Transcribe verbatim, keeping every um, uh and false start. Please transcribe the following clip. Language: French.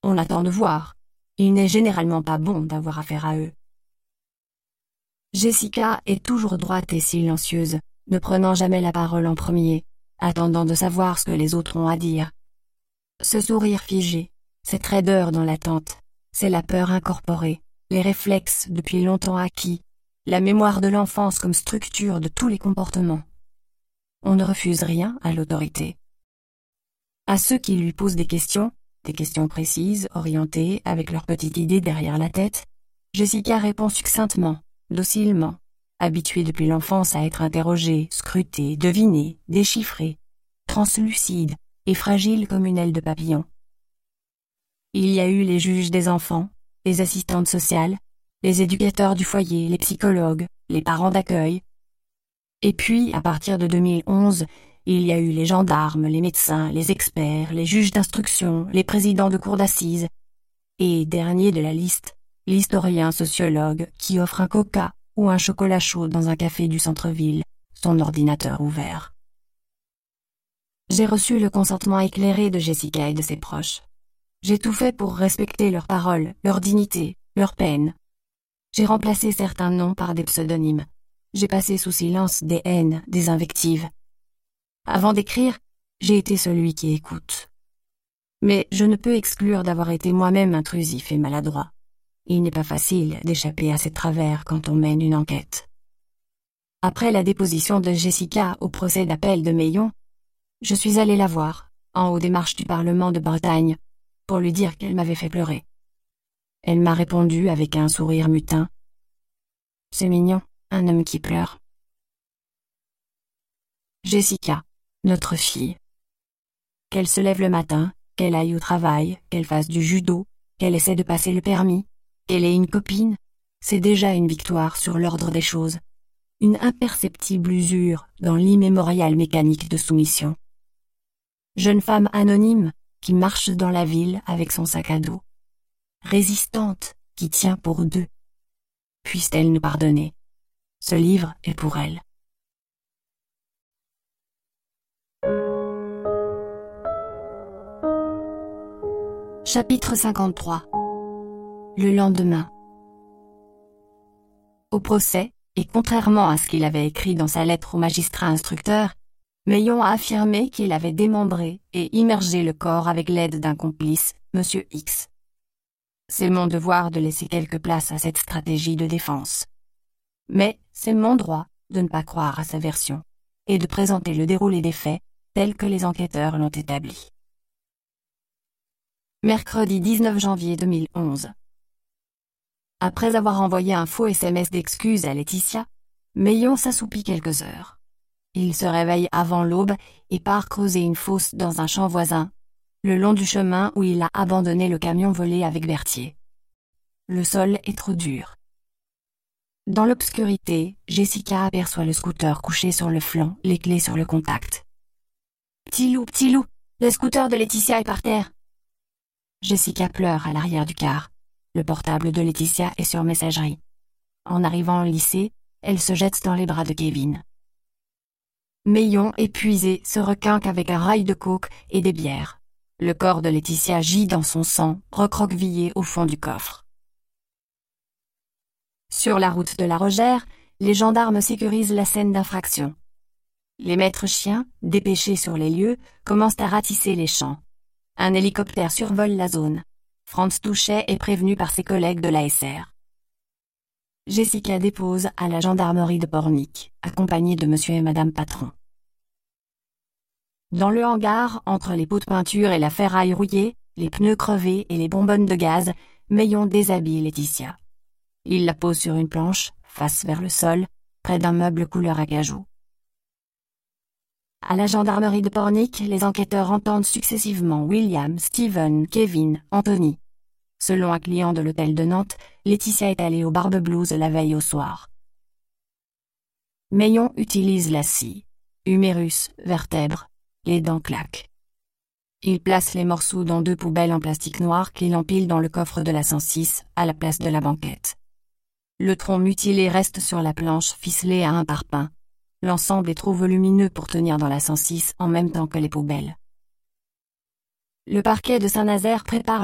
On attend de voir. Il n'est généralement pas bon d'avoir affaire à eux. Jessica est toujours droite et silencieuse, ne prenant jamais la parole en premier, attendant de savoir ce que les autres ont à dire. Ce sourire figé, cette raideur dans l'attente, c'est la peur incorporée, les réflexes depuis longtemps acquis, la mémoire de l'enfance comme structure de tous les comportements. On ne refuse rien à l'autorité. À ceux qui lui posent des questions, des questions précises, orientées, avec leur petite idée derrière la tête, Jessica répond succinctement, docilement, habituée depuis l'enfance à être interrogée, scrutée, devinée, déchiffrée, translucide et fragile comme une aile de papillon. Il y a eu les juges des enfants, les assistantes sociales, les éducateurs du foyer, les psychologues, les parents d'accueil. Et puis, à partir de deux mille onze, il y a eu les gendarmes, les médecins, les experts, les juges d'instruction, les présidents de cour d'assises. Et dernier de la liste, l'historien sociologue qui offre un coca ou un chocolat chaud dans un café du centre-ville, son ordinateur ouvert. J'ai reçu le consentement éclairé de Jessica et de ses proches. J'ai tout fait pour respecter leurs paroles, leur dignité, leur peine. J'ai remplacé certains noms par des pseudonymes. J'ai passé sous silence des haines, des invectives. Avant d'écrire, j'ai été celui qui écoute. Mais je ne peux exclure d'avoir été moi-même intrusif et maladroit. Il n'est pas facile d'échapper à ces travers quand on mène une enquête. Après la déposition de Jessica au procès d'appel de Meillon, je suis allée la voir, en haut des marches du Parlement de Bretagne, pour lui dire qu'elle m'avait fait pleurer. Elle m'a répondu avec un sourire mutin. « C'est mignon, un homme qui pleure. » Jessica, notre fille. Qu'elle se lève le matin, qu'elle aille au travail, qu'elle fasse du judo, qu'elle essaie de passer le permis, qu'elle ait une copine, c'est déjà une victoire sur l'ordre des choses, une imperceptible usure dans l'immémorial mécanique de soumission. Jeune femme anonyme qui marche dans la ville avec son sac à dos, résistante qui tient pour deux. Puisse-t-elle nous pardonner. Ce livre est pour elle. Chapitre cinquante-trois. Le lendemain. Au procès, et contrairement à ce qu'il avait écrit dans sa lettre au magistrat instructeur, Meillon a affirmé qu'il avait démembré et immergé le corps avec l'aide d'un complice, Monsieur X. C'est mon devoir de laisser quelque place à cette stratégie de défense. Mais c'est mon droit de ne pas croire à sa version et de présenter le déroulé des faits tel que les enquêteurs l'ont établi. Mercredi dix-neuf janvier deux mille onze. Après avoir envoyé un faux S M S d'excuses à Laetitia, Meillon s'assoupit quelques heures. Il se réveille avant l'aube et part creuser une fosse dans un champ voisin, le long du chemin où il a abandonné le camion volé avec Berthier. Le sol est trop dur. Dans l'obscurité, Jessica aperçoit le scooter couché sur le flanc, les clés sur le contact. « Petit loup, petit loup, le scooter de Laetitia est par terre !» Jessica pleure à l'arrière du car. Le portable de Laetitia est sur messagerie. En arrivant au lycée, elle se jette dans les bras de Kevin. Meillon, épuisé, se requinque avec un rail de coke et des bières. Le corps de Laetitia gît dans son sang, recroquevillé au fond du coffre. Sur la route de la Rogère, les gendarmes sécurisent la scène d'infraction. Les maîtres chiens, dépêchés sur les lieux, commencent à ratisser les champs. Un hélicoptère survole la zone. Franz Touchet est prévenu par ses collègues de l'A S R. Jessica dépose à la gendarmerie de Pornic, accompagnée de monsieur et madame Patron. Dans le hangar, entre les pots de peinture et la ferraille rouillée, les pneus crevés et les bonbonnes de gaz, Meillon déshabille Laetitia. Il la pose sur une planche, face vers le sol, près d'un meuble couleur acajou. À la gendarmerie de Pornic, les enquêteurs entendent successivement William, Steven, Kevin, Anthony. Selon un client de l'hôtel de Nantes, Laetitia est allée au Barbe Blues la veille au soir. Meillon utilise la scie, humérus, vertèbre, les dents claquent. Il place les morceaux dans deux poubelles en plastique noir qu'il empile dans le coffre de la cent six, à la place de la banquette. Le tronc mutilé reste sur la planche ficelé à un parpaing. L'ensemble est trop volumineux pour tenir dans la cent six en même temps que les poubelles. Le parquet de Saint-Nazaire prépare